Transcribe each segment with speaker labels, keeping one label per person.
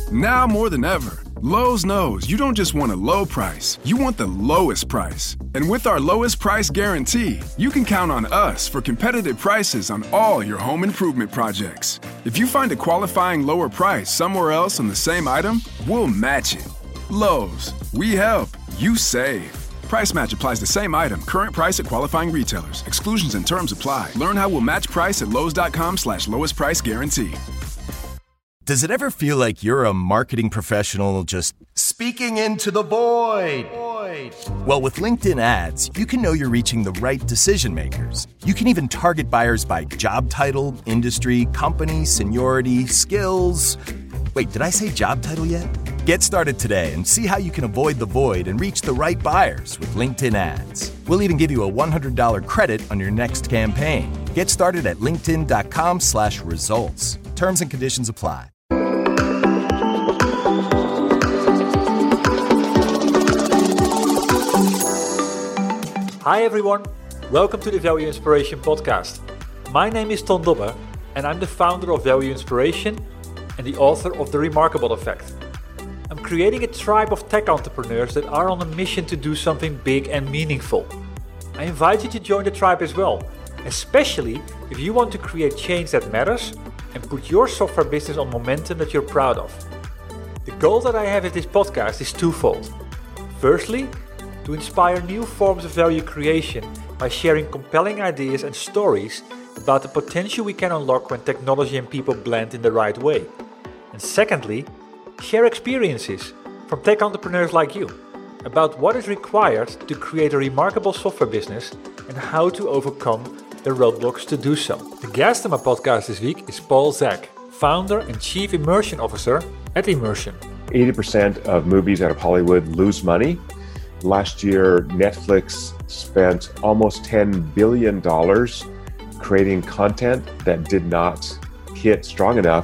Speaker 1: Now more than ever, Lowe's knows you don't just want a low price, you want the lowest price. And with our lowest price guarantee, you can count on us for competitive prices on all your home improvement projects. If you find a qualifying lower price somewhere else on the same item, we'll match it. Lowe's, we help, you save. Price match applies to same item, current price at qualifying retailers. Exclusions and terms apply. Learn how we'll match price at lowes.com/lowest price guarantee.
Speaker 2: Does it ever feel like you're a marketing professional just speaking into the void? Well, with LinkedIn ads, you can know you're reaching the right decision makers. You can even target buyers by job title, industry, company, seniority, skills. Wait, did I say job title yet? Get started today and see how you can avoid the void and reach the right buyers with LinkedIn ads. We'll even give you a $100 credit on your next campaign. Get started at linkedin.com/results. Terms and conditions apply.
Speaker 3: Hi everyone, welcome to the Value Inspiration podcast. My name is Ton Dobbe and I'm the founder of Value Inspiration and the author of The Remarkable Effect. I'm creating a tribe of tech entrepreneurs that are on a mission to do something big and meaningful. I invite you to join the tribe as well, especially if you want to create change that matters and put your software business on momentum that you're proud of. The goal that I have with this podcast is twofold. Firstly, to inspire new forms of value creation by sharing compelling ideas and stories about the potential we can unlock when technology and people blend in the right way. And secondly, share experiences from tech entrepreneurs like you about what is required to create a remarkable software business and how to overcome the roadblocks to do so. The guest on my podcast this week is Paul Zak, founder and chief immersion officer at Immersion.
Speaker 4: 80% of movies out of Hollywood lose money. Last year, Netflix spent almost $10 billion creating content that did not hit strong enough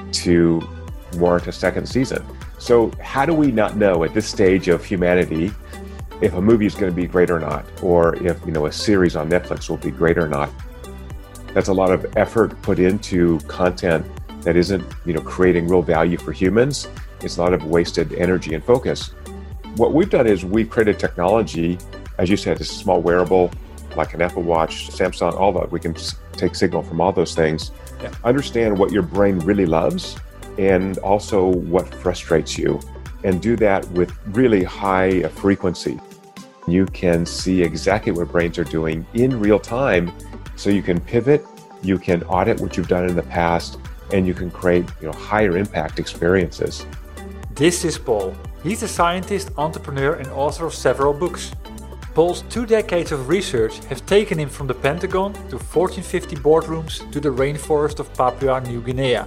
Speaker 4: to warrant a second season. So how do we not know at this stage of humanity if a movie is going to be great or not, or if a series on Netflix will be great or not? That's a lot of effort put into content that isn't creating real value for humans. It's a lot of wasted energy and focus. What we've done is we've created technology, as you said, it's a small wearable like an Apple Watch, Samsung, all that. We can take signal from all those things, understand what your brain really loves and also what frustrates you, and do that with really high frequency. You can see exactly what brains are doing in real time, so you can pivot, you can audit what you've done in the past, and you can create higher impact experiences.
Speaker 3: This is Paul. He's a scientist, entrepreneur, and author of several books. Paul's 2 decades of research have taken him from the Pentagon to Fortune 50 boardrooms to the rainforest of Papua New Guinea.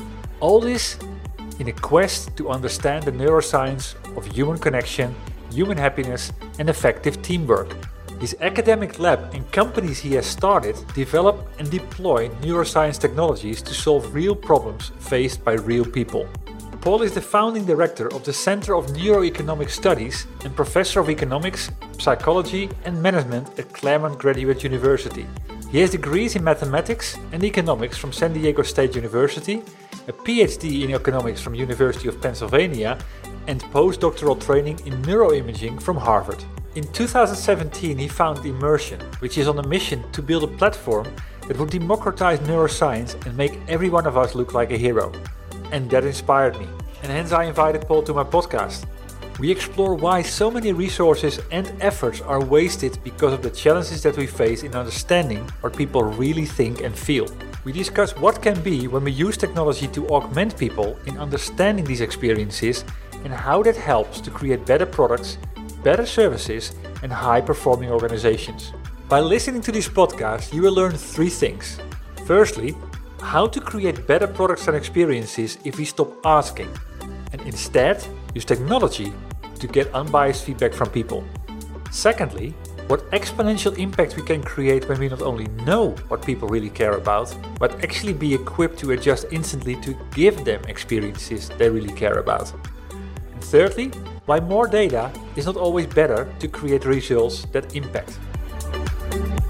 Speaker 3: All this in a quest to understand the neuroscience of human connection, human happiness, and effective teamwork. His academic lab and companies he has started develop and deploy neuroscience technologies to solve real problems faced by real people. Paul is the founding director of the Center of Neuroeconomic Studies and professor of economics, psychology, and management at Claremont Graduate University. He has degrees in mathematics and economics from San Diego State University, a PhD in economics from University of Pennsylvania, and postdoctoral training in neuroimaging from Harvard. In 2017, he founded Immersion, which is on a mission to build a platform that would democratize neuroscience and make every one of us look like a hero. And that inspired me, and hence I invited Paul to my podcast. We explore why so many resources and efforts are wasted because of the challenges that we face in understanding what people really think and feel. We discuss what can be when we use technology to augment people in understanding these experiences and how that helps to create better products, better services, and high-performing organizations. By listening to this podcast, you will learn 3 things. Firstly, how to create better products and experiences if we stop asking, and instead use technology to get unbiased feedback from people. Secondly, what exponential impact we can create when we not only know what people really care about, but actually be equipped to adjust instantly to give them experiences they really care about. And thirdly, why more data is not always better to create results that impact.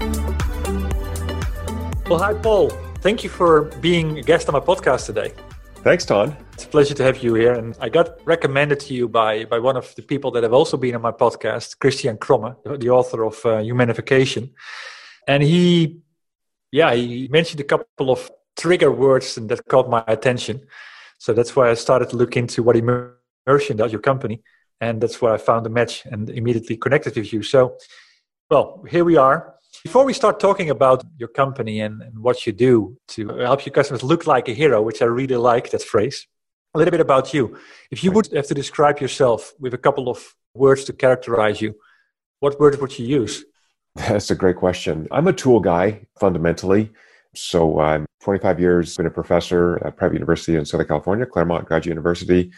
Speaker 3: Well, hi Paul. Thank you for being a guest on my podcast today.
Speaker 4: Thanks, Ton.
Speaker 3: It's a pleasure to have you here. And I got recommended to you by one of the people that have also been on my podcast, Christian Kromme, the author of Humanification. And he mentioned a couple of trigger words and that caught my attention. So that's why I started to look into what Immersion does, your company. And that's where I found a match and immediately connected with you. So, well, here we are. Before we start talking about your company and what you do to help your customers look like a hero, which I really like that phrase, a little bit about you. If you would have to describe yourself with a couple of words to characterize you, what words would you use?
Speaker 4: That's a great question. I'm a tool guy, fundamentally. So I'm 25 years, been a professor at a private university in Southern California, Claremont Graduate University.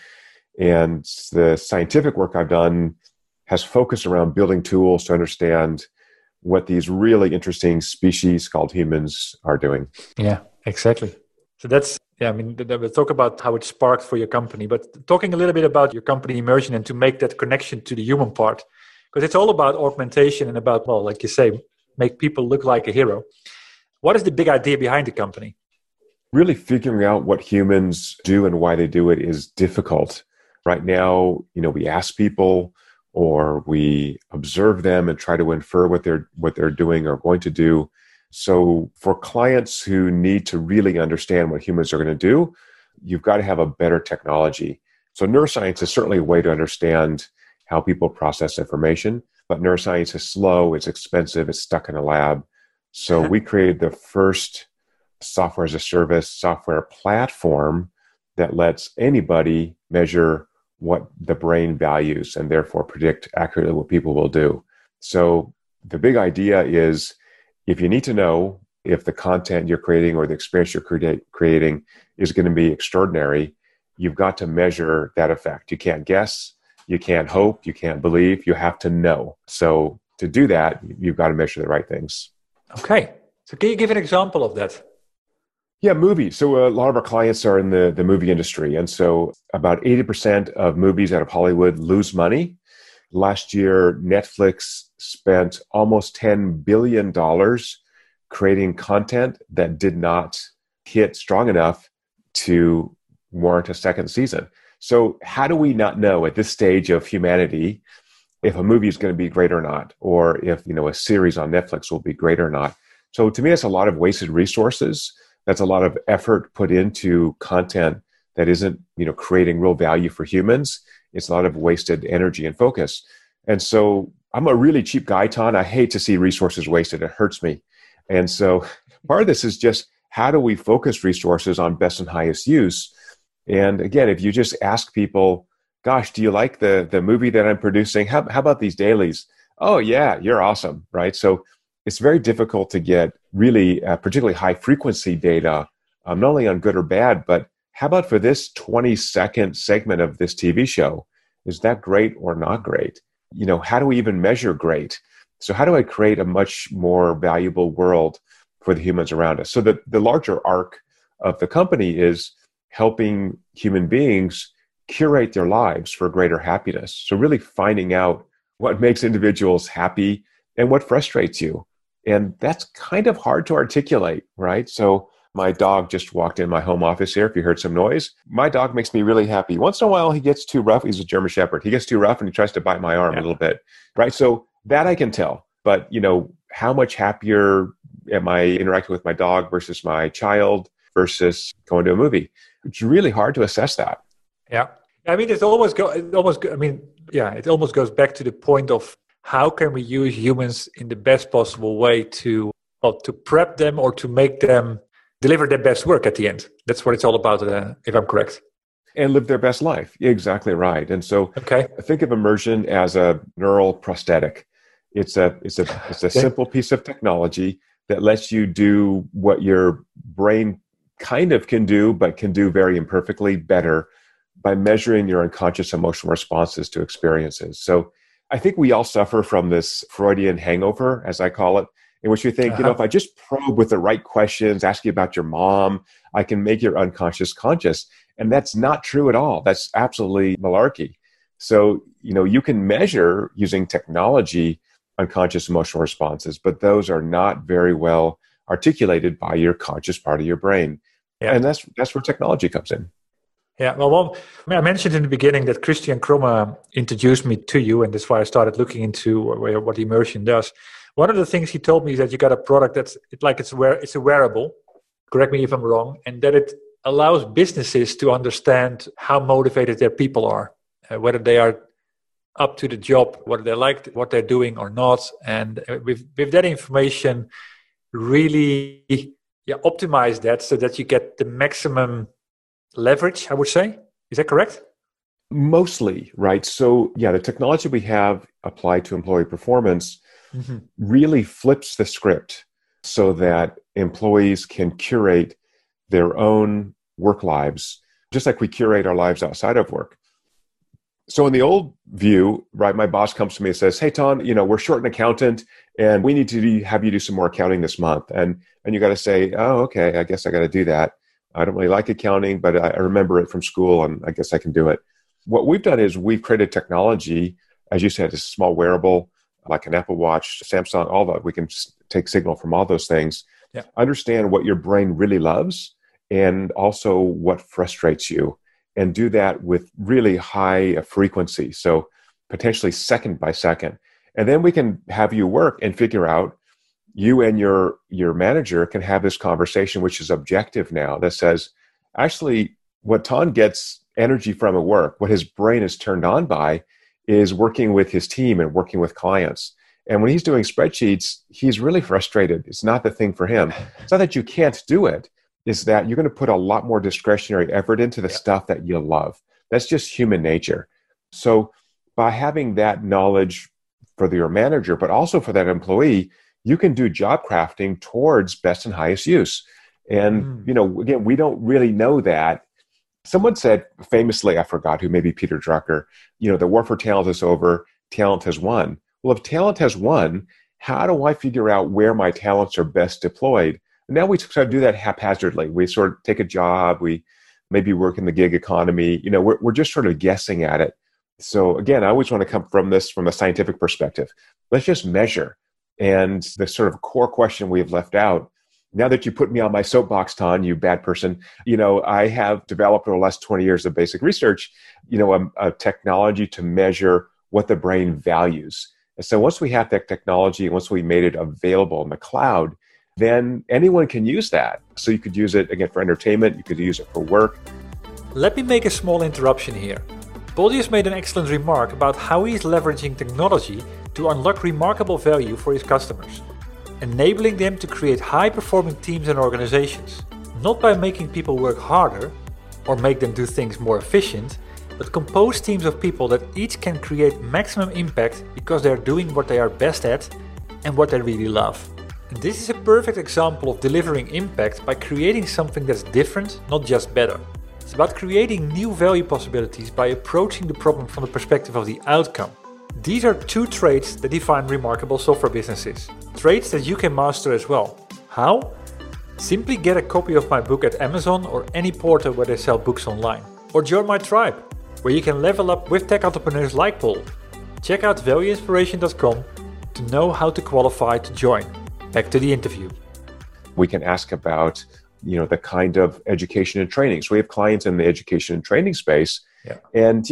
Speaker 4: And the scientific work I've done has focused around building tools to understand what these really interesting species called humans are doing.
Speaker 3: Yeah, exactly. So that's, we'll talk about how it sparked for your company, but talking a little bit about your company Immersion and to make that connection to the human part, because it's all about augmentation and about, well, like you say, make people look like a hero. What is the big idea behind the company?
Speaker 4: Really figuring out what humans do and why they do it is difficult. Right now, we ask people or we observe them and try to infer what they're doing or going to do. So for clients who need to really understand what humans are going to do, you've got to have a better technology. So neuroscience is certainly a way to understand how people process information, but neuroscience is slow, it's expensive, it's stuck in a lab. So we created the first software as a service software platform that lets anybody measure what the brain values and therefore predict accurately what people will do. So the big idea is if you need to know if the content you're creating or the experience you're creating is going to be extraordinary, you've got to measure that effect. You can't guess, you can't hope, you can't believe, you have to know. So to do that, you've got to measure the right things.
Speaker 3: Okay. So can you give an example of that?
Speaker 4: Yeah, movies. So a lot of our clients are in the movie industry. And so about 80% of movies out of Hollywood lose money. Last year, Netflix spent almost $10 billion creating content that did not hit strong enough to warrant a second season. So how do we not know at this stage of humanity if a movie is going to be great or not, or if a series on Netflix will be great or not? So to me, it's a lot of wasted resources. That's a lot of effort put into content that isn't, creating real value for humans. It's a lot of wasted energy and focus. And so I'm a really cheap guy, Ton. I hate to see resources wasted. It hurts me. And so part of this is just how do we focus resources on best and highest use? And again, if you just ask people, gosh, do you like the movie that I'm producing? How about these dailies? Oh, yeah, you're awesome, right? So it's very difficult to get really particularly high frequency data, not only on good or bad, but how about for this 20-second segment of this TV show? Is that great or not great? How do we even measure great? So how do I create a much more valuable world for the humans around us? So the larger arc of the company is helping human beings curate their lives for greater happiness. So really finding out what makes individuals happy and what frustrates you. And that's kind of hard to articulate, right? So my dog just walked in my home office here. If you heard some noise, my dog makes me really happy. Once in a while, he gets too rough. He's a German Shepherd. He gets too rough and he tries to bite my arm a little bit, right? So that I can tell. But, how much happier am I interacting with my dog versus my child versus going to a movie? It's really hard to assess that.
Speaker 3: Yeah. It almost goes back to the point of how can we use humans in the best possible way to prep them or to make them deliver their best work at the end. That's what it's all about, if I'm correct.
Speaker 4: And live their best life. Exactly right. And so think of Immersion as a neural prosthetic. It's a simple piece of technology that lets you do what your brain kind of can do, but can do very imperfectly better by measuring your unconscious emotional responses to experiences. So I think we all suffer from this Freudian hangover, as I call it, in which you think, if I just probe with the right questions, ask you about your mom, I can make your unconscious conscious. And that's not true at all. That's absolutely malarkey. So, you can measure using technology unconscious emotional responses, but those are not very well articulated by your conscious part of your brain. Yeah. And that's where technology comes in.
Speaker 3: Yeah, well, I mentioned in the beginning that Christian Kromme introduced me to you, and that's why I started looking into what immersion does. One of the things he told me is that you got a product it's a wearable. Correct me if I'm wrong, and that it allows businesses to understand how motivated their people are, whether they are up to the job, whether they like what they're doing or not, and with that information, really optimize that so that you get the maximum leverage, I would say. Is that correct?
Speaker 4: Mostly, right? So, the technology we have applied to employee performance really flips the script so that employees can curate their own work lives, just like we curate our lives outside of work. So in the old view, right, my boss comes to me and says, "Hey, Ton, we're short an accountant and we need to have you do some more accounting this month." And you got to say, "Oh, okay, I guess I got to do that. I don't really like accounting, but I remember it from school and I guess I can do it." What we've done is we've created technology, as you said, a small wearable, like an Apple Watch, Samsung, all that. We can take signal from all those things, understand what your brain really loves and also what frustrates you, and do that with really high frequency. So potentially second by second. And then we can have you work and figure out, you and your manager can have this conversation, which is objective now, that says, actually, what Ton gets energy from at work, what his brain is turned on by, is working with his team and working with clients. And when he's doing spreadsheets, he's really frustrated. It's not the thing for him. It's not that you can't do it. It's that you're going to put a lot more discretionary effort into the stuff that you love. That's just human nature. So by having that knowledge for your manager, but also for that employee, you can do job crafting towards best and highest use. And, again, we don't really know that. Someone said famously, I forgot who, maybe Peter Drucker, the war for talent is over, talent has won. Well, if talent has won, how do I figure out where my talents are best deployed? And now we sort of do that haphazardly. We sort of take a job, we maybe work in the gig economy. We're just sort of guessing at it. So again, I always want to come from this from a scientific perspective. Let's just measure. And the sort of core question we have left out, now that you put me on my soapbox, Ton, you bad person, I have developed over the last 20 years of basic research, a technology to measure what the brain values. And so once we have that technology, once we made it available in the cloud, then anyone can use that. So you could use it, again, for entertainment, you could use it for work.
Speaker 3: Let me make a small interruption here. Paulius made an excellent remark about how he is leveraging technology to unlock remarkable value for his customers, enabling them to create high-performing teams and organizations, not by making people work harder or make them do things more efficient, but compose teams of people that each can create maximum impact because they are doing what they are best at and what they really love. And this is a perfect example of delivering impact by creating something that's different, not just better. It's about creating new value possibilities by approaching the problem from the perspective of the outcome. These are two traits that define remarkable software businesses. Traits that you can master as well. How? Simply get a copy of my book at Amazon or any portal where they sell books online. Or join my tribe, where you can level up with tech entrepreneurs like Paul. Check out valueinspiration.com to know how to qualify to join. Back to the interview.
Speaker 4: We can ask about, the kind of education and training. So we have clients in the education and training space. Yeah. And,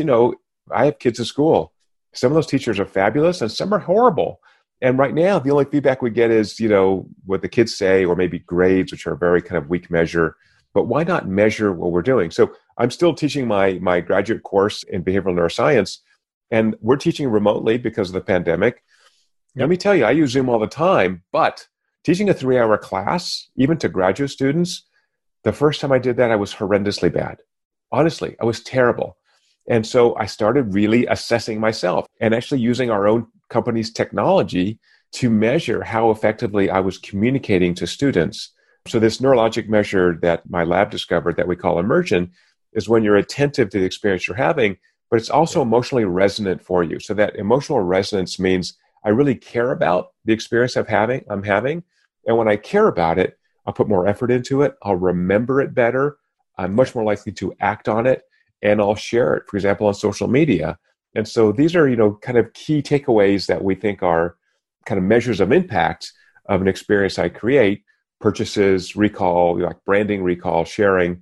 Speaker 4: I have kids in school. Some of those teachers are fabulous and some are horrible. And right now, the only feedback we get is, what the kids say, or maybe grades, which are a very kind of weak measure. But why not measure what we're doing? So I'm still teaching my graduate course in behavioral neuroscience, and we're teaching remotely because of the pandemic. Let me tell you, I use Zoom all the time, but teaching a 3-hour class, even to graduate students, the first time I did that, I was horrendously bad. Honestly, I was terrible. And so I started really assessing myself and actually using our own company's technology to measure how effectively I was communicating to students. So this neurologic measure that my lab discovered that we call immersion is when you're attentive to the experience you're having, but it's also emotionally resonant for you. So that emotional resonance means I really care about the experience I'm having. And when I care about it, I'll put more effort into it. I'll remember it better. I'm much more likely to act on it, and I'll share it, for example, on social media. And so these are, kind of key takeaways that we think are kind of measures of impact of an experience I create: purchases, recall, like branding, recall, sharing.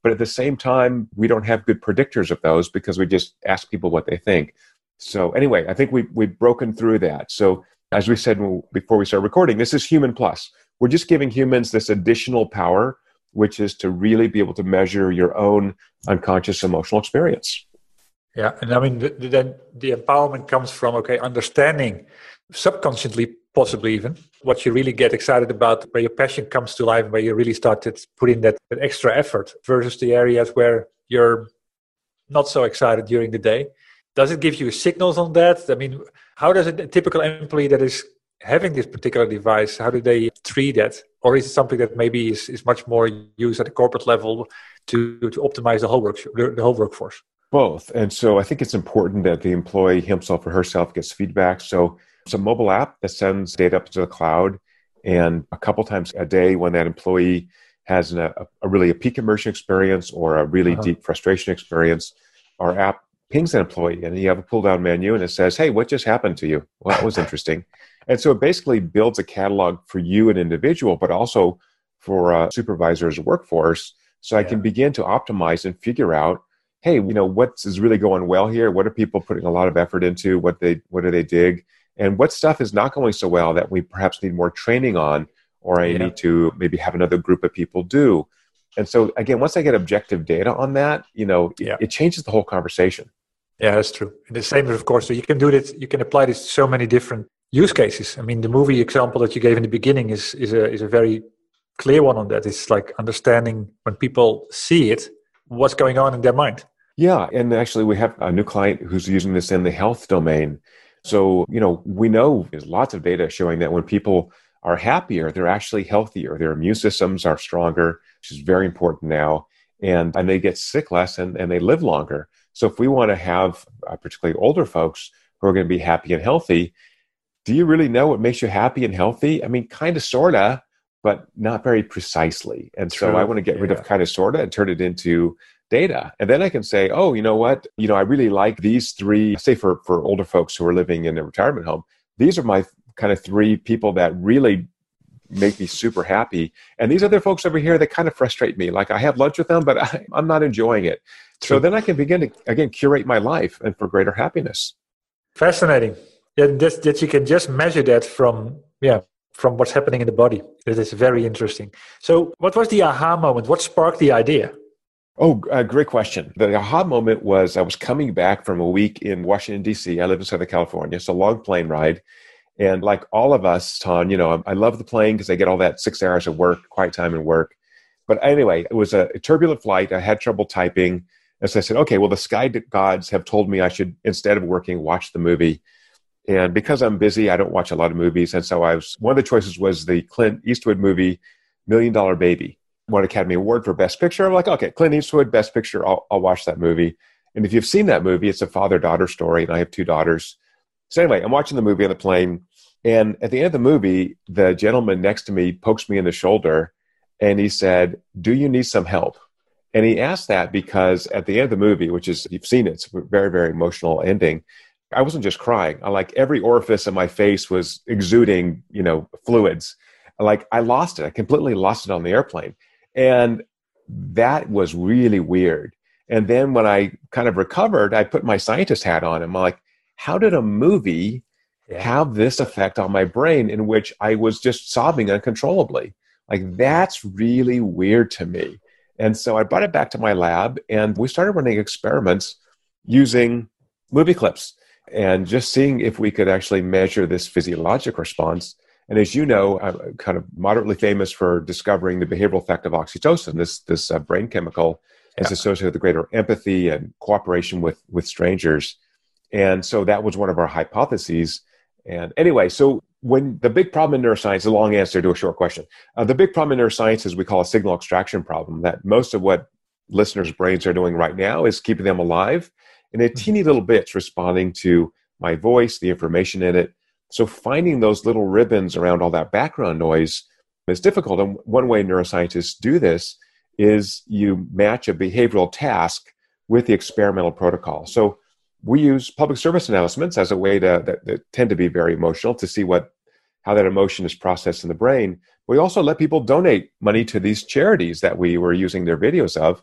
Speaker 4: But at the same time, we don't have good predictors of those because we just ask people what they think. So anyway, I think we've broken through that. So as we said before we started recording, this is Human Plus. We're just giving humans this additional power, which is to really be able to measure your own unconscious emotional experience.
Speaker 3: Yeah, and I mean, then the empowerment comes from, understanding subconsciously, possibly even, what you really get excited about, where your passion comes to life, where you really start to put in that extra effort versus the areas where you're not so excited during the day. Does it give you signals on that? I mean, how does a typical employee that is having this particular device, how do they treat that? Or is it something that maybe is much more used at a corporate level to optimize the whole workforce?
Speaker 4: Both. And so I think it's important that the employee himself or herself gets feedback. So it's a mobile app that sends data up to the cloud. And a couple times a day when that employee has a peak immersion experience or a really deep frustration experience, our app pings that employee and you have a pull down menu and it says, hey, what just happened to you? Well, that was interesting. And so it basically builds a catalog for you, an individual, but also for a supervisor's workforce. So I can begin to optimize and figure out, hey, what is really going well here? What are people putting a lot of effort into? What do they dig? And what stuff is not going so well that we perhaps need more training on, or I need to maybe have another group of people do. And so again, once I get objective data on that, it changes the whole conversation.
Speaker 3: Yeah, that's true. And the same, of course, so you can do this, you can apply this to so many different use cases. I mean, the movie example that you gave in the beginning is a very clear one on that. It's like understanding when people see it, what's going on in their mind.
Speaker 4: Yeah, and actually we have a new client who's using this in the health domain. So, we know there's lots of data showing that when people are happier, they're actually healthier. Their immune systems are stronger, which is very important now. And they get sick less and they live longer. So if we want to have particularly older folks who are going to be happy and healthy, do you really know what makes you happy and healthy? I mean, kind of, sort of, but not very precisely. And so I want to get rid of kind of, sort of and turn it into data. And then I can say, oh, you know what? I really like these three, say for older folks who are living in a retirement home, these are my kind of three people that really make me super happy. And these other folks over here, they kind of frustrate me. Like I have lunch with them, but I'm not enjoying it. So then I can begin to, again, curate my life and for greater happiness.
Speaker 3: Fascinating. Yeah, that you can just measure that from what's happening in the body. That is very interesting. So what was the aha moment? What sparked the idea?
Speaker 4: Oh, great question. The aha moment was I was coming back from a week in Washington, D.C. I live in Southern California. It's a long plane ride. And like all of us, Ton, I love the plane because I get all that 6 hours of work, quiet time and work. But anyway, it was a turbulent flight. I had trouble typing. And so I said, okay, well, the sky gods have told me I should, instead of working, watch the movie. And because I'm busy, I don't watch a lot of movies. And so one of the choices was the Clint Eastwood movie, $1 Million Baby. Won Academy Award for Best Picture. I'm like, okay, Clint Eastwood, Best Picture, I'll watch that movie. And if you've seen that movie, it's a father-daughter story, and I have 2 daughters. So anyway, I'm watching the movie on the plane, and at the end of the movie, the gentleman next to me pokes me in the shoulder, and he said, do you need some help? And he asked that because at the end of the movie, which is, you've seen it, it's a very, very emotional ending, I wasn't just crying. Every orifice in my face was exuding, fluids. I lost it. I completely lost it on the airplane. And that was really weird. And then when I kind of recovered, I put my scientist hat on. I'm like, how did a movie have this effect on my brain in which I was just sobbing uncontrollably? That's really weird to me. And so I brought it back to my lab and we started running experiments using movie clips and just seeing if we could actually measure this physiologic response. And as you know, I'm kind of moderately famous for discovering the behavioral effect of oxytocin, this brain chemical is associated with greater empathy and cooperation with strangers. And so that was one of our hypotheses. And anyway, so when the big problem in neuroscience, a long answer to a short question, the big problem in neuroscience is we call a signal extraction problem, that most of what listeners' brains are doing right now is keeping them alive in a teeny little bits responding to my voice, the information in it. So finding those little ribbons around all that background noise is difficult. And one way neuroscientists do this is you match a behavioral task with the experimental protocol. So we use public service announcements as a way that tend to be very emotional to see how that emotion is processed in the brain. We also let people donate money to these charities that we were using their videos of.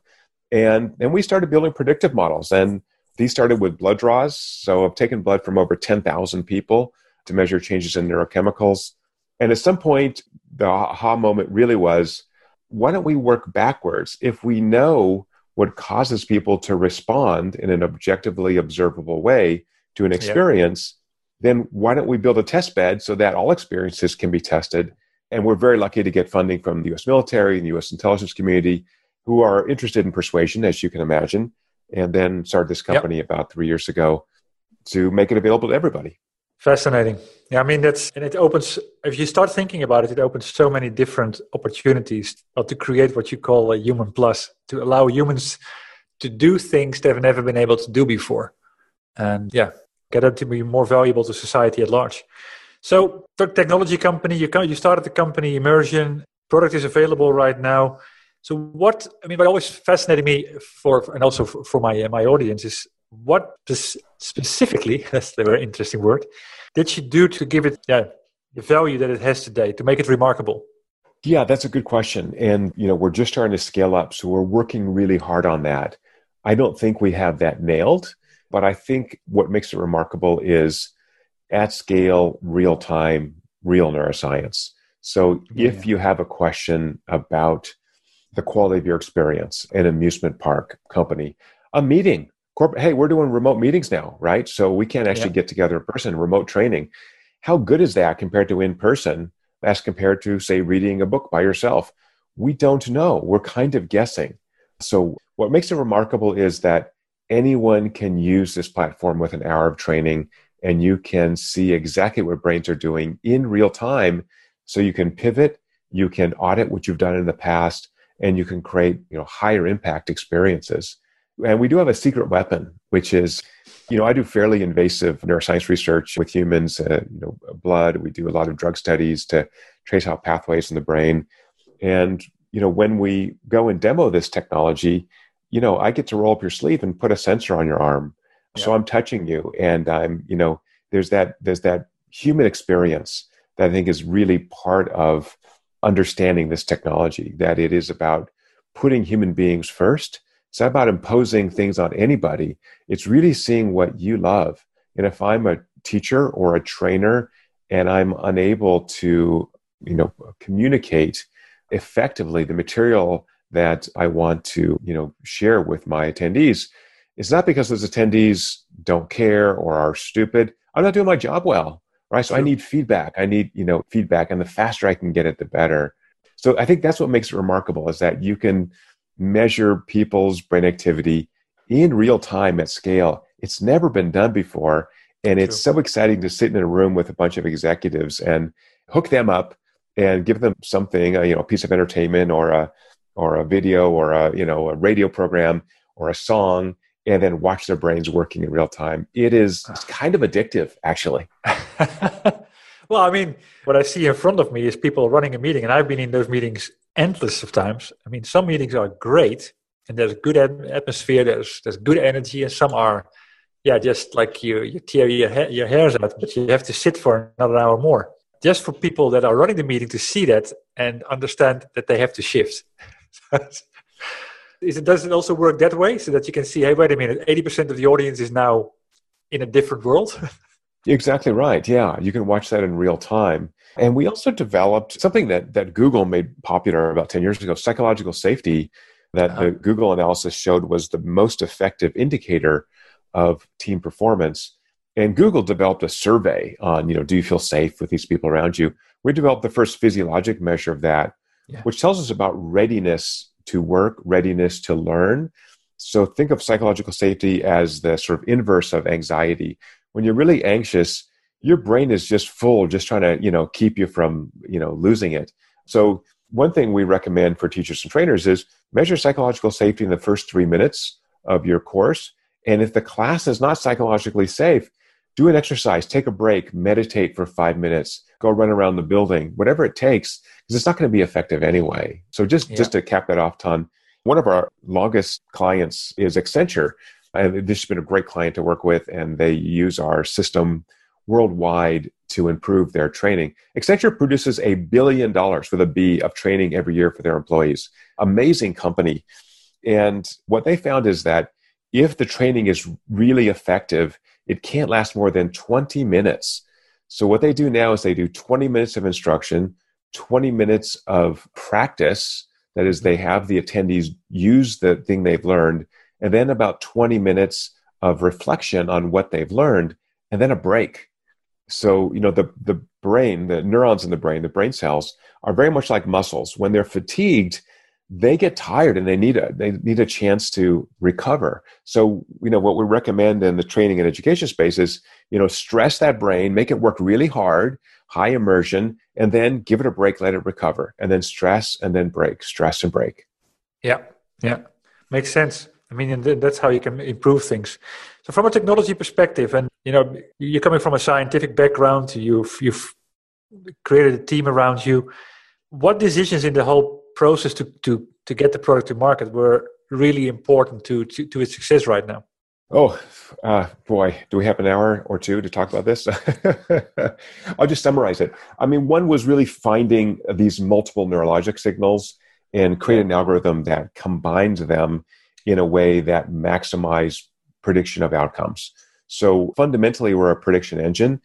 Speaker 4: And we started building predictive models. And these started with blood draws. So I've taken blood from over 10,000 people to measure changes in neurochemicals. And at some point, the aha moment really was, why don't we work backwards? If we know what causes people to respond in an objectively observable way to an experience, then why don't we build a test bed so that all experiences can be tested? And we're very lucky to get funding from the US military and the US intelligence community, who are interested in persuasion, as you can imagine, and then started this company about 3 years ago to make it available to everybody.
Speaker 3: Fascinating. Yeah, I mean, it opens, if you start thinking about it, it opens so many different opportunities to create what you call a human plus, to allow humans to do things they've never been able to do before. And get them to be more valuable to society at large. So, the technology company, you started the company Immersion, product is available right now. So what always fascinated me and also for my audience is, what specifically, that's the very interesting word, did you do to give it the value that it has today, to make it remarkable?
Speaker 4: Yeah, that's a good question. And, we're just starting to scale up. So we're working really hard on that. I don't think we have that nailed, but I think what makes it remarkable is at scale, real time, real neuroscience. So if you have a question about the quality of your experience, an amusement park company, a meeting, hey, we're doing remote meetings now, right? So we can't actually get together in person, remote training. How good is that compared to in person as compared to, say, reading a book by yourself? We don't know. We're kind of guessing. So what makes it remarkable is that anyone can use this platform with an hour of training, and you can see exactly what brains are doing in real time. So you can pivot, you can audit what you've done in the past, and you can create, higher impact experiences. And we do have a secret weapon, which is, I do fairly invasive neuroscience research with humans, blood. We do a lot of drug studies to trace out pathways in the brain. And, when we go and demo this technology, I get to roll up your sleeve and put a sensor on your arm. Yeah. So I'm touching you, and I'm, there's that human experience that I think is really part of understanding this technology, that it is about putting human beings first. It's not about imposing things on anybody. It's really seeing what you love. And if I'm a teacher or a trainer and I'm unable to, communicate effectively the material that I want to, share with my attendees, it's not because those attendees don't care or are stupid. I'm not doing my job well, right? So I need feedback. I need, feedback. And the faster I can get it, the better. So I think that's what makes it remarkable, is that you can measure people's brain activity in real time at scale. It's never been done before. And it's so exciting to sit in a room with a bunch of executives and hook them up and give them something, a piece of entertainment or a video or a radio program or a song, and then watch their brains working in real time. It's kind of addictive, actually.
Speaker 3: Well, what I see in front of me is people running a meeting, and I've been in those meetings endless of times. Some meetings are great, and there's good atmosphere, there's good energy, and some are, just like you tear your hairs out, but you have to sit for another hour more. Just for people that are running the meeting to see that and understand that they have to shift. Does it also work that way, so that you can see, hey, wait a minute, 80% of the audience is now in a different world?
Speaker 4: Exactly right. Yeah, you can watch that in real time. And we also developed something that Google made popular about 10 years ago, psychological safety, that the Google analysis showed was the most effective indicator of team performance. And Google developed a survey on, do you feel safe with these people around you? We developed the first physiologic measure of that, which tells us about readiness to work, readiness to learn. So think of psychological safety as the sort of inverse of anxiety. When you're really anxious, your brain is just full, just trying to, keep you from, losing it. So one thing we recommend for teachers and trainers is measure psychological safety in the first 3 minutes of your course. And if the class is not psychologically safe, do an exercise, take a break, meditate for 5 minutes, go run around the building, whatever it takes, because it's not going to be effective anyway. So just to cap that off, Ton, one of our longest clients is Accenture. And this has been a great client to work with, and they use our system worldwide to improve their training. Accenture produces $1 billion with a B of training every year for their employees. Amazing company. And what they found is that if the training is really effective, it can't last more than 20 minutes. So what they do now is they do 20 minutes of instruction, 20 minutes of practice. That is, they have the attendees use the thing they've learned, and then about 20 minutes of reflection on what they've learned, and then a break. So, the brain, the neurons in the brain cells are very much like muscles. When they're fatigued, they get tired and they need a chance to recover. So, what we recommend in the training and education space is, stress that brain, make it work really hard, high immersion, and then give it a break, let it recover, and then stress and then break, stress and break.
Speaker 3: Yeah. Makes sense. I mean, and that's how you can improve things. So from a technology perspective, and, you're coming from a scientific background, you've created a team around you. What decisions in the whole process to get the product to market were really important to its success right now?
Speaker 4: Oh, boy, do we have an hour or two to talk about this? I'll just summarize it. I mean, one was really finding these multiple neurologic signals and create an algorithm that combines them in a way that maximizes prediction of outcomes. So fundamentally, we're a prediction engine.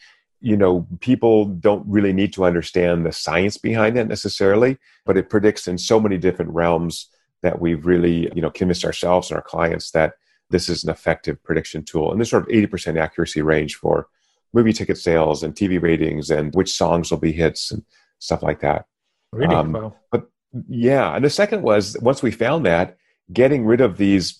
Speaker 4: People don't really need to understand the science behind it necessarily, but it predicts in so many different realms that we've really, convinced ourselves and our clients that this is an effective prediction tool. And there's sort of 80% accuracy range for movie ticket sales and TV ratings and which songs will be hits and stuff like that.
Speaker 3: Really? Wow.
Speaker 4: But yeah. And the second was, once we found that, getting rid of these,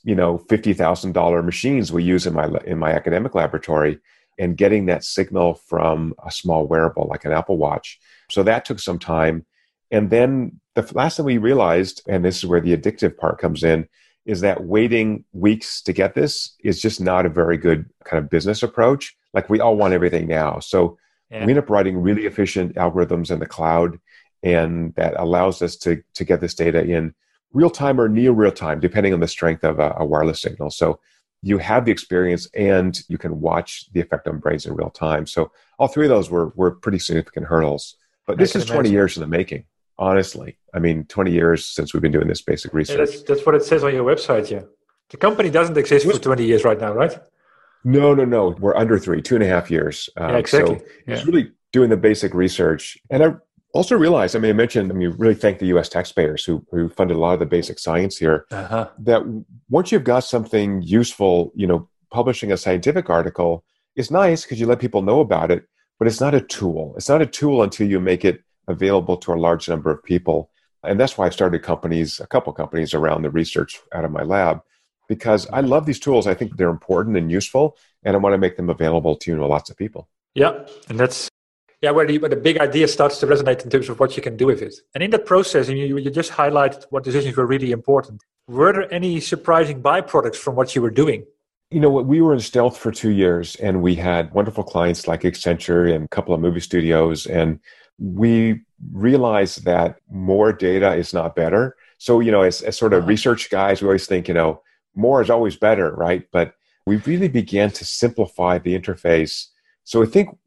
Speaker 4: $50,000 machines we use in my academic laboratory and getting that signal from a small wearable like an Apple Watch. So that took some time. And then the last thing we realized, and this is where the addictive part comes in, is that waiting weeks to get this is just not a very good kind of business approach. Like, we all want everything now. So we end up writing really efficient algorithms in the cloud, and that allows us to get this data in real time or near real time, depending on the strength of a wireless signal. So you have the experience and you can watch the effect on brains in real time. So all three of those were pretty significant hurdles. But this is 20 years in the making, honestly. I mean, 20 years since we've been doing this basic research.
Speaker 3: Yeah, that's what it says on your website, yeah. The company doesn't exist for 20 years right now, right?
Speaker 4: No. We're under 2.5 years.
Speaker 3: Exactly.
Speaker 4: So it's really doing the basic research. And I also realized, I mentioned, really thank the U.S. taxpayers who funded a lot of the basic science here, that once you've got something useful, publishing a scientific article is nice because you let people know about it, but it's not a tool. It's not a tool until you make it available to a large number of people. And that's why I've started a couple companies around the research out of my lab, because I love these tools. I think they're important and useful, and I want to make them available to lots of people.
Speaker 3: Yeah, and that's where the big idea starts to resonate in terms of what you can do with it. And in that process, and you just highlighted what decisions were really important. Were there any surprising byproducts from what you were doing?
Speaker 4: We were in stealth for 2 years, and we had wonderful clients like Accenture and a couple of movie studios, and we realized that more data is not better. So, as sort of research guys, we always think, more is always better, right? But we really began to simplify the interface. So I think,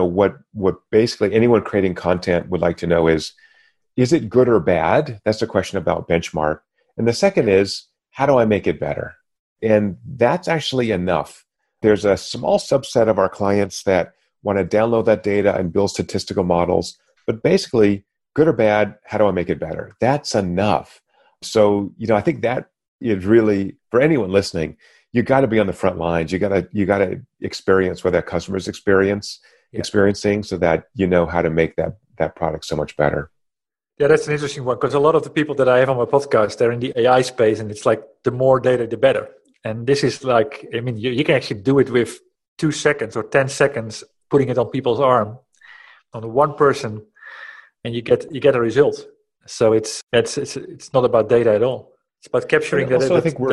Speaker 4: what basically anyone creating content would like to know is it good or bad? That's a question about benchmark. And the second is, how do I make it better? And that's actually enough. There's a small subset of our clients that want to download that data and build statistical models. But basically, good or bad, how do I make it better? That's enough. So, I think that is really, for anyone listening, you got to be on the front lines. You got to experience what that customer's experiencing, so that you know how to make that product so much better.
Speaker 3: Yeah, that's an interesting one, because a lot of the people that I have on my podcast, they're in the AI space, and it's like the more data, the better. And this is like, you can actually do it with 2 seconds or 10 seconds, putting it on people's arm, on one person, and you get a result. So it's not about data at all. It's about capturing that.
Speaker 4: Also, I think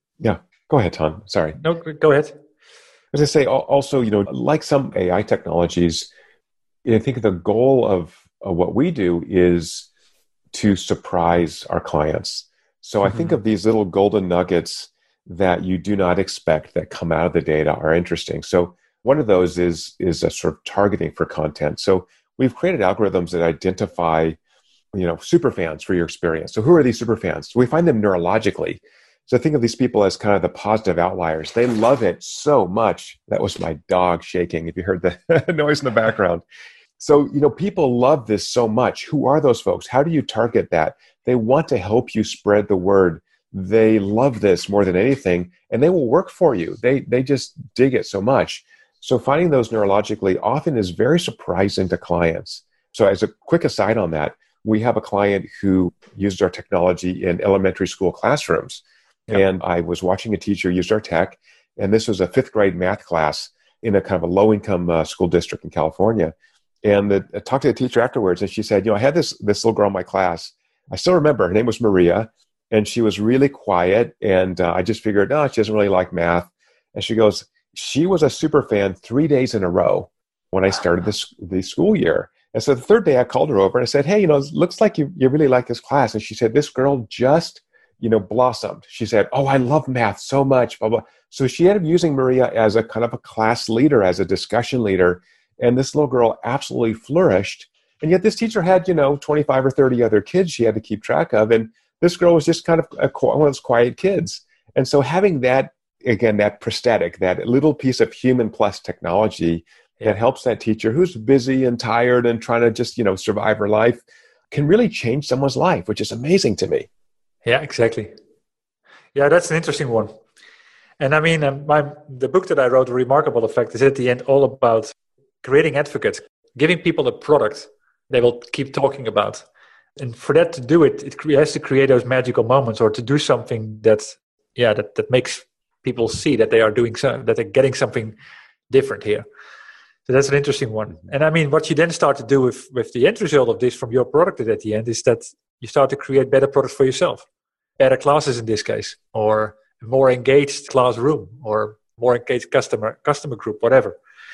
Speaker 4: go ahead, Ton. Sorry.
Speaker 3: No, go ahead.
Speaker 4: As I say, also, like some AI technologies, I think the goal of what we do is to surprise our clients. So I think of these little golden nuggets that you do not expect that come out of the data are interesting. So one of those is a sort of targeting for content. So we've created algorithms that identify, super fans for your experience. So who are these super fans? So we find them neurologically. So think of these people as kind of the positive outliers. They love it so much. That was my dog shaking, if you heard the noise in the background. So, people love this so much. Who are those folks? How do you target that? They want to help you spread the word. They love this more than anything, and they will work for you. They just dig it so much. So finding those neurologically often is very surprising to clients. So as a quick aside on that, we have a client who used our technology in elementary school classrooms. Yep. And I was watching a teacher use our tech, and this was a 5th grade math class in a kind of a low-income school district in California. And I talked to the teacher afterwards, and she said, I had this little girl in my class. I still remember, her name was Maria, and she was really quiet, and I just figured, she doesn't really like math. And she goes, she was a super fan 3 days in a row when I started the school year. And so the 3rd day I called her over and I said, hey, it looks like you really like this class. And she said, this girl just, blossomed. She said, oh, I love math so much, blah, blah. So she ended up using Maria as a kind of a class leader, as a discussion leader. And this little girl absolutely flourished. And yet this teacher had, 25 or 30 other kids she had to keep track of. And this girl was just kind of one of those quiet kids. And so having that, again, that prosthetic, that little piece of human plus technology that helps that teacher who's busy and tired and trying to just, survive her life can really change someone's life, which is amazing to me.
Speaker 3: Yeah, exactly. Yeah, that's an interesting one. And I mean, the book that I wrote, The Remarkable Effect, is at the end all about creating advocates, giving people a product they will keep talking about. And for that to do it has to create those magical moments, or to do something that makes people see that they are doing that they're getting something different here. So that's an interesting one. And I mean, what you then start to do with the end result of this from your product at the end is that you start to create better products for yourself, better classes in this case, or a more engaged classroom, or more engaged customer group, whatever.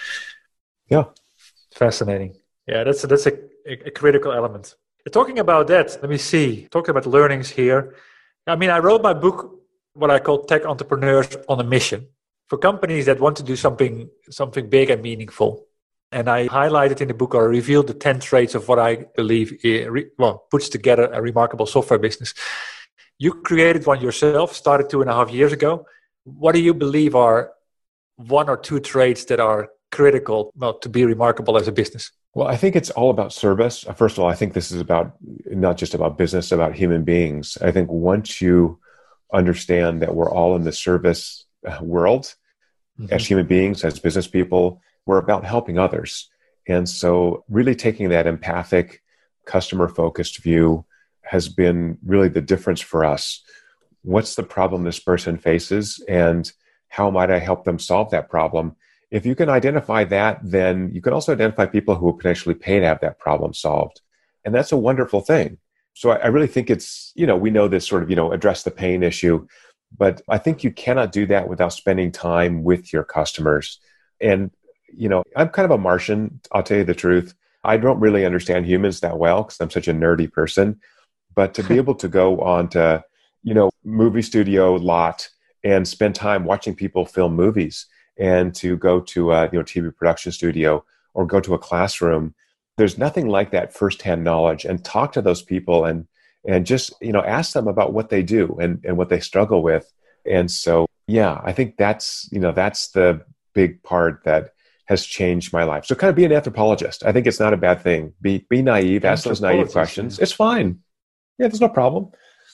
Speaker 4: Yeah.
Speaker 3: Fascinating. Yeah, that's a critical element. Talking about that, let me see. Talking about learnings here. I mean, I wrote my book, what I call Tech Entrepreneurs on a Mission, for companies that want to do something big and meaningful. And I highlighted in the book, or revealed the 10 traits of what I believe puts together a remarkable software business. You created one yourself, started 2.5 years ago. What do you believe are 1 or 2 traits that are critical to be remarkable as a business?
Speaker 4: Well, I think it's all about service. First of all, I think this is not just about business, about human beings. I think once you understand that we're all in the service world, as human beings, as business people, we're about helping others. And so really taking that empathic, customer-focused view has been really the difference for us. What's the problem this person faces, and how might I help them solve that problem? If you can identify that, then you can also identify people who will potentially pay to have that problem solved. And that's a wonderful thing. So I really think it's, we know this sort of, address the pain issue, but I think you cannot do that without spending time with your customers. And, I'm kind of a Martian, I'll tell you the truth. I don't really understand humans that well because I'm such a nerdy person. But to be able to go on to, movie studio lot and spend time watching people film movies, and to go to a TV production studio or go to a classroom, there's nothing like that firsthand knowledge, and talk to those people and just, ask them about what they do and what they struggle with. And so, yeah, I think that's the big part that has changed my life. So kind of be an anthropologist. I think it's not a bad thing. Be naive, ask those naive questions. It's fine. Yeah, there's no problem.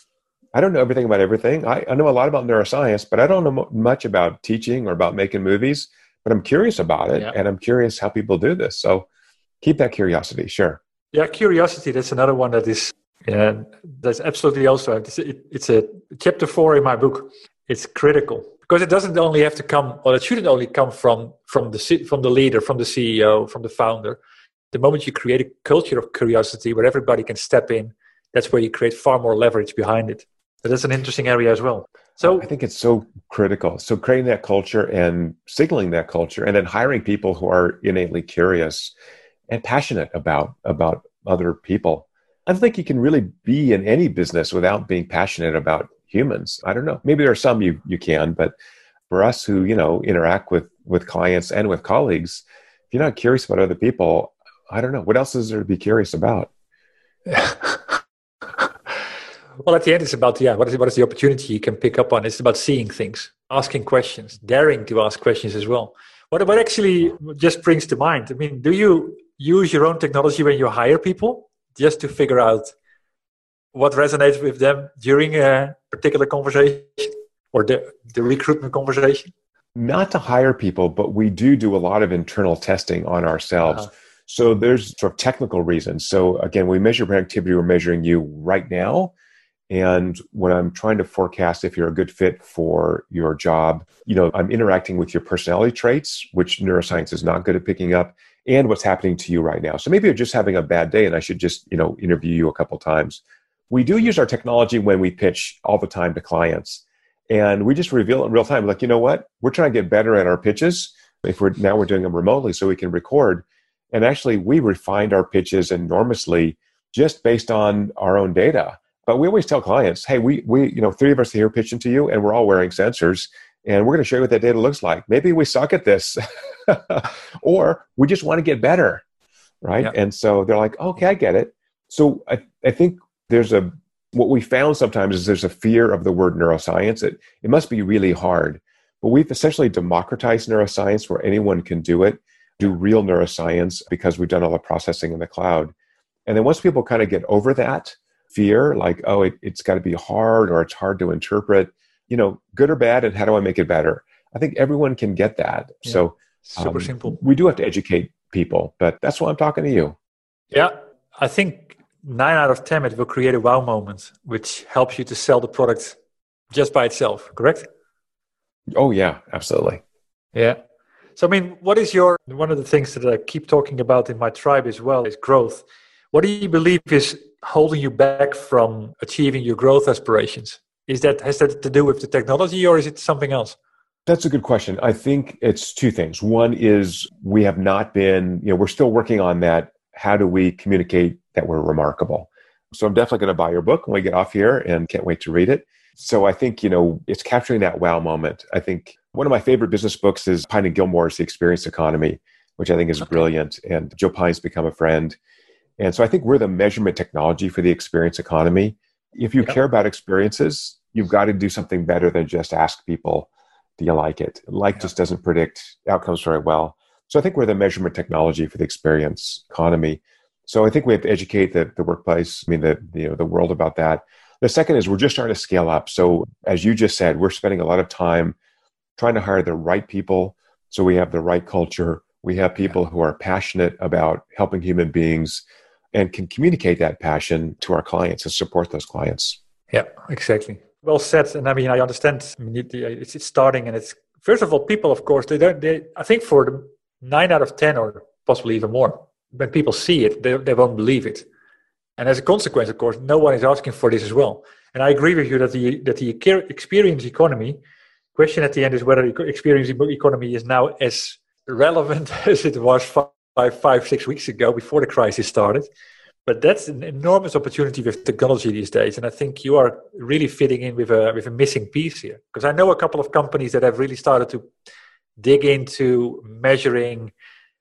Speaker 4: I don't know everything about everything. I know a lot about neuroscience, but I don't know much about teaching or about making movies, but I'm curious about it. Yeah. And I'm curious how people do this. So keep that curiosity. Sure. Yeah.
Speaker 3: Curiosity. That's another one that is, that's absolutely also, it's a chapter 4 in my book. It's critical because it doesn't only have to come, or it shouldn't only come from the leader, from the CEO, from the founder. The moment you create a culture of curiosity where everybody can step in, that's where you create far more leverage behind it. So that's an interesting area as well. So
Speaker 4: I think it's so critical. So creating that culture and signaling that culture, and then hiring people who are innately curious and passionate about other people. I don't think you can really be in any business without being passionate about humans. I don't know. Maybe there are some you can, but for us who, interact with clients and with colleagues, if you're not curious about other people, I don't know. What else is there to be curious about?
Speaker 3: Well, at the end, it's about, what is the opportunity you can pick up on? It's about seeing things, asking questions, daring to ask questions as well. What actually just brings to mind? I mean, do you use your own technology when you hire people just to figure out what resonates with them during a particular conversation or the recruitment conversation?
Speaker 4: Not to hire people, but we do a lot of internal testing on ourselves. So there's sort of technical reasons. So again, we measure productivity, we're measuring you right now. And when I'm trying to forecast if you're a good fit for your job, I'm interacting with your personality traits, which neuroscience is not good at picking up, and what's happening to you right now. So maybe you're just having a bad day and I should just, interview you a couple times. We do use our technology when we pitch all the time to clients. And we just reveal it in real time. Like, you know what? We're trying to get better at our pitches. We're doing them remotely so we can record. And actually, we refined our pitches enormously just based on our own data. But we always tell clients, hey, we three of us are here pitching to you, and we're all wearing sensors, and we're going to show you what that data looks like. Maybe we suck at this, or we just want to get better, right? Yeah. And so they're like, okay, I get it. So I think what we found sometimes is there's a fear of the word neuroscience. It must be really hard. But we've essentially democratized neuroscience where anyone can do it, do real neuroscience, because we've done all the processing in the cloud. And then once people kind of get over that fear, like, oh, it's got to be hard or it's hard to interpret, good or bad, and how do I make it better? I think everyone can get that. Yeah. So
Speaker 3: super simple.
Speaker 4: We do have to educate people, but that's why I'm talking to you.
Speaker 3: Yeah, I think 9 out of 10, it will create a wow moment, which helps you to sell the product just by itself, correct?
Speaker 4: Oh, yeah, absolutely.
Speaker 3: Yeah. So, I mean, one of the things that I keep talking about in my tribe as well is growth. What do you believe is holding you back from achieving your growth aspirations? Has that to do with the technology, or is it something else?
Speaker 4: That's a good question. I think it's two things. One is we have not been, we're still working on that. How do we communicate that we're remarkable? So I'm definitely going to buy your book when we get off here and can't wait to read it. So I think, it's capturing that wow moment. I think one of my favorite business books is Pine and Gilmore's The Experience Economy, which I think is brilliant. And Joe Pine's become a friend. And so I think we're the measurement technology for the experience economy. If you care about experiences, you've got to do something better than just ask people, do you like it? Just doesn't predict outcomes very well. So I think we're the measurement technology for the experience economy. So I think we have to educate the workplace, the world about that. The second is we're just starting to scale up. So as you just said, we're spending a lot of time trying to hire the right people. So we have the right culture. We have people who are passionate about helping human beings and can communicate that passion to our clients and support those clients.
Speaker 3: Yeah, exactly. Well said. And I understand it's starting, and it's, first of all, people, of course, I think for the 9 out of 10 or possibly even more, when people see it, they won't believe it. And as a consequence, of course, no one is asking for this as well. And I agree with you that the experience economy, question at the end is whether the experience economy is now as relevant as it was 5-6 weeks ago before the crisis started. But that's an enormous opportunity with technology these days. And I think you are really fitting in with a missing piece here. Because I know a couple of companies that have really started to dig into measuring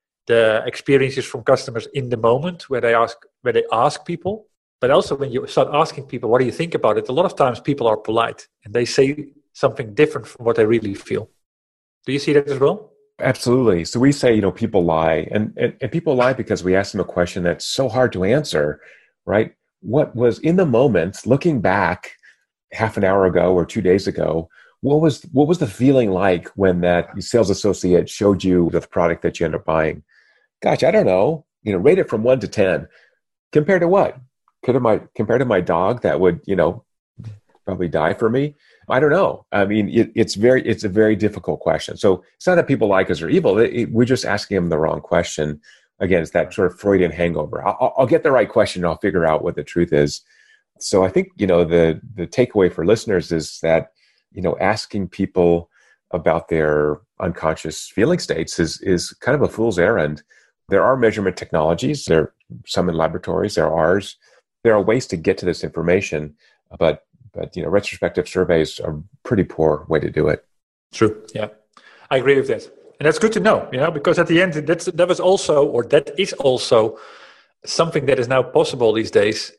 Speaker 3: the experiences from customers in the moment where they ask people. But also when you start asking people, what do you think about it? A lot of times people are polite and they say something different from what they really feel. Do you see that as well?
Speaker 4: Absolutely. So we say, people lie, and people lie because we ask them a question that's so hard to answer, right? What was in the moment, looking back half an hour ago or 2 days ago, what was the feeling like when that sales associate showed you the product that you ended up buying? Gosh, I don't know. Rate it from 1 to 10. Compared to what? Compared to my dog that would, probably die for me? I don't know. It's a very difficult question. So it's not that people like us or evil. We're just asking them the wrong question. Again, it's that sort of Freudian hangover. I'll get the right question and I'll figure out what the truth is. So I think, the takeaway for listeners is that, asking people about their unconscious feeling states is kind of a fool's errand. There are measurement technologies. There are some in laboratories. There are ours. There are ways to get to this information, but retrospective surveys are a pretty poor way to do it.
Speaker 3: True. Yeah, I agree with that. And that's good to know, because at the end, that is also something that is now possible these days.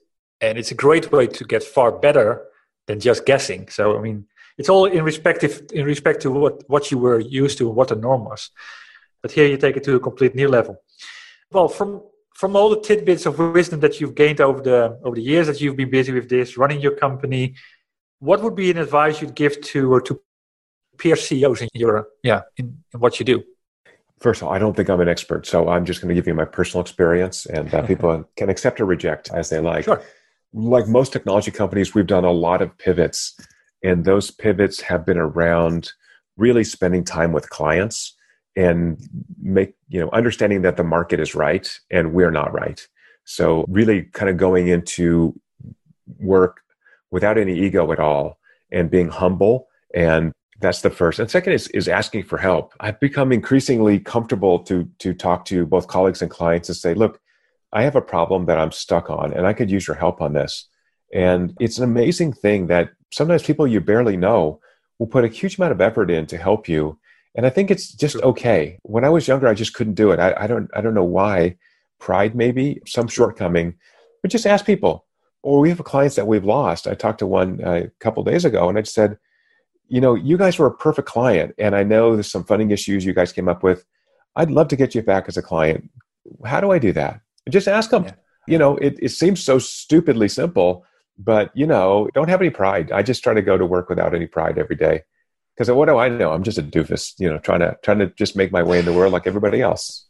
Speaker 3: And it's a great way to get far better than just guessing. So, I mean, it's all in respect to what you were used to, what the norm was. But here you take it to a complete new level. Well, from all the tidbits of wisdom that you've gained over the years that you've been busy with this, running your company, what would be an advice you'd give to peer CEOs in what you do?
Speaker 4: First of all, I don't think I'm an expert, so I'm just going to give you my personal experience, and people can accept or reject as they like.
Speaker 3: Sure.
Speaker 4: Like most technology companies, we've done a lot of pivots, and those pivots have been around really spending time with clients and understanding that the market is right and we're not right. So really kind of going into work without any ego at all and being humble. And that's the first. And second is asking for help. I've become increasingly comfortable to talk to both colleagues and clients and say, look, I have a problem that I'm stuck on and I could use your help on this. And it's an amazing thing that sometimes people you barely know will put a huge amount of effort in to help you. And I think it's just okay. When I was younger, I just couldn't do it. I don't know why. Pride, maybe, some shortcoming, but just ask people. Or we have clients that we've lost. I talked to one a couple of days ago and I just said, you guys were a perfect client. And I know there's some funding issues you guys came up with. I'd love to get you back as a client. How do I do that? Just ask them. Yeah. It seems so stupidly simple, but, don't have any pride. I just try to go to work without any pride every day. Because what do I know? I'm just a doofus, trying to just make my way in the world like everybody else.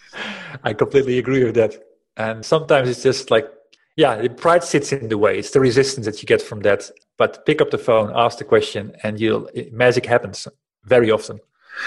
Speaker 3: I completely agree with that. And sometimes it's just like, the pride sits in the way. It's the resistance that you get from that. But pick up the phone, ask the question, and magic happens very often.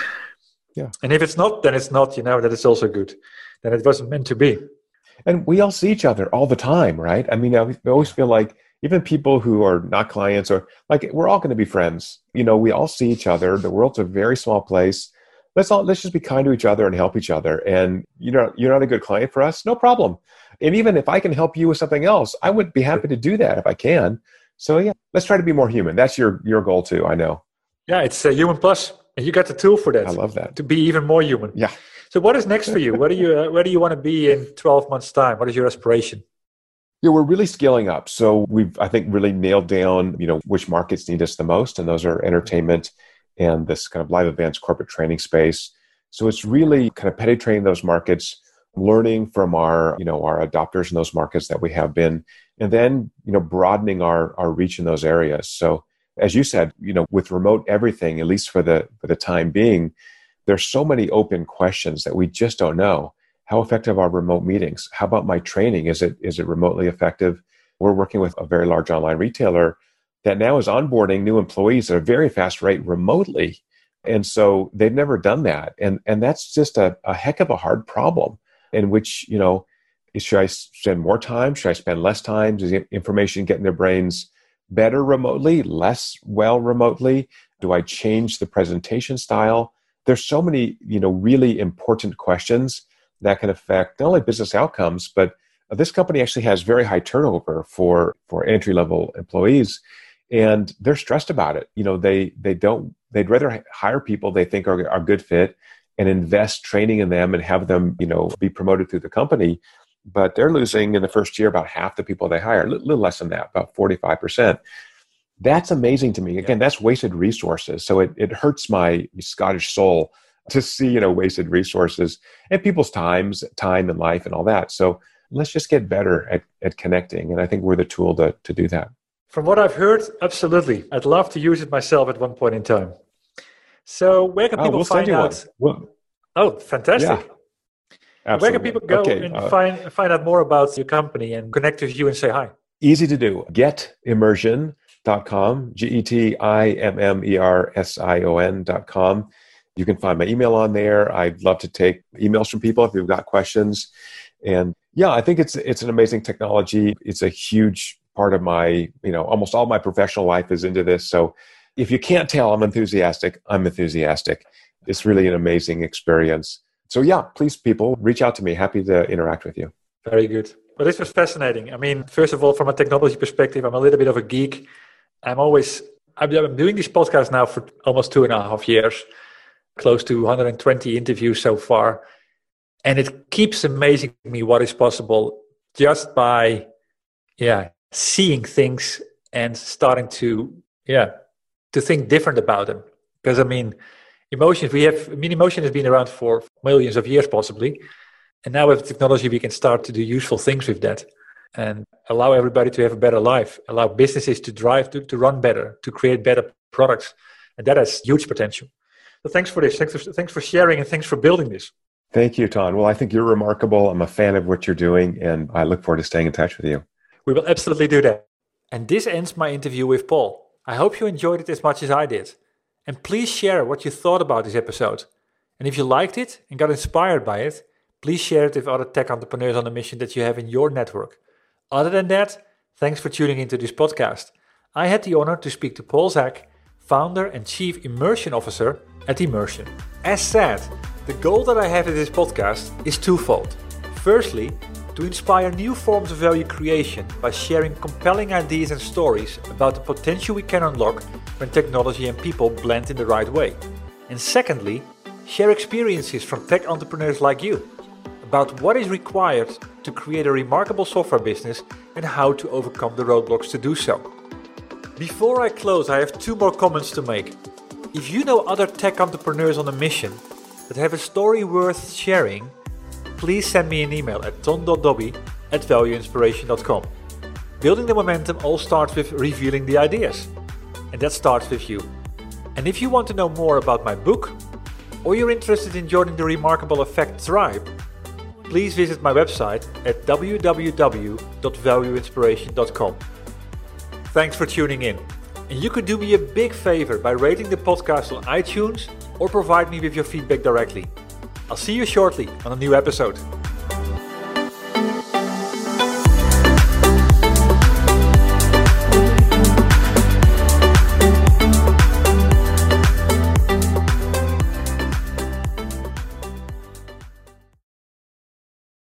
Speaker 3: Yeah. And if it's not, then it's not, that is also good. Then it wasn't meant to be.
Speaker 4: And we all see each other all the time, right? I mean, I always feel like even people who are not clients or like, we're all going to be friends. We all see each other. The world's a very small place. Let's just be kind to each other and help each other. And you're not a good client for us, no problem. And even if I can help you with something else, I would be happy to do that if I can. So let's try to be more human. That's your goal too, I know.
Speaker 3: Yeah, it's a human plus, and you got the tool for that.
Speaker 4: I love that.
Speaker 3: To be even more human.
Speaker 4: Yeah.
Speaker 3: So what is next for you? Where do you want to be in 12 months' time? What is your aspiration?
Speaker 4: Yeah, we're really scaling up. So we've, I think, really nailed down, which markets need us the most. And those are entertainment and this kind of live events, corporate training space. So it's really kind of penetrating those markets, learning from our adopters in those markets that we have been, and then, broadening our reach in those areas. So as you said, with remote everything, at least for the time being, there's so many open questions that we just don't know. How effective are remote meetings? How about my training? Is it remotely effective? We're working with a very large online retailer that now is onboarding new employees at a very fast rate remotely. And so they've never done that. And that's just a heck of a hard problem in which, should I spend more time? Should I spend less time? Does the information get in their brains better remotely, less well remotely? Do I change the presentation style? There's so many, really important questions that can affect not only business outcomes, but this company actually has very high turnover for entry-level employees, and they're stressed about it. They'd rather hire people they think are a good fit and invest training in them and have them, be promoted through the company. But they're losing in the first year about half the people they hire, a little less than that, about 45%. That's amazing to me. Again, that's wasted resources. So it hurts my Scottish soul to see, wasted resources and people's time and life and all that. So let's just get better at connecting. And I think we're the tool to do that.
Speaker 3: From what I've heard, absolutely. I'd love to use it myself at one point in time. So where can people find out? Oh, fantastic. Yeah, absolutely. Where can people go and find out more about your company and connect with you and say hi?
Speaker 4: Easy to do. Getimmersion.com, GETIMMERSION.com. You can find my email on there. I'd love to take emails from people if you've got questions. And I think it's an amazing technology. It's a huge part of my, almost all my professional life is into this. So if you can't tell, I'm enthusiastic. It's really an amazing experience. So please, people, reach out to me. Happy to interact with you.
Speaker 3: Very good. Well, this was fascinating. I mean, first of all, from a technology perspective, I'm a little bit of a geek. I'm doing these podcasts now for almost 2.5 years, close to 120 interviews so far. And it keeps amazing me what is possible just by, seeing things and starting to think different about them. Because emotion has been around for millions of years possibly. And now with technology, we can start to do useful things with that and allow everybody to have a better life, allow businesses to drive, to run better, to create better products. And that has huge potential. So thanks for this. Thanks for sharing and thanks for building this.
Speaker 4: Thank you, Ton. Well, I think you're remarkable. I'm a fan of what you're doing, and I look forward to staying in touch with you.
Speaker 3: We will absolutely do that. And this ends my interview with Paul. I hope you enjoyed it as much as I did. And please share what you thought about this episode. And if you liked it and got inspired by it, please share it with other tech entrepreneurs on a mission that you have in your network. Other than that, thanks for tuning into this podcast. I had the honor to speak to Paul Zak, founder and chief immersion officer at Immersion. As said, the goal that I have in this podcast is twofold. Firstly, to inspire new forms of value creation by sharing compelling ideas and stories about the potential we can unlock when technology and people blend in the right way. And secondly, share experiences from tech entrepreneurs like you about what is required to create a remarkable software business and how to overcome the roadblocks to do so. Before I close, I have 2 more comments to make. If you know other tech entrepreneurs on a mission that have a story worth sharing, please send me an email at ton.dobby@valueinspiration.com. Building the momentum all starts with revealing the ideas. And that starts with you. And if you want to know more about my book, or you're interested in joining the Remarkable Effect tribe, please visit my website at www.valueinspiration.com. Thanks for tuning in. And you could do me a big favor by rating the podcast on iTunes or provide me with your feedback directly. I'll see you shortly on a new episode.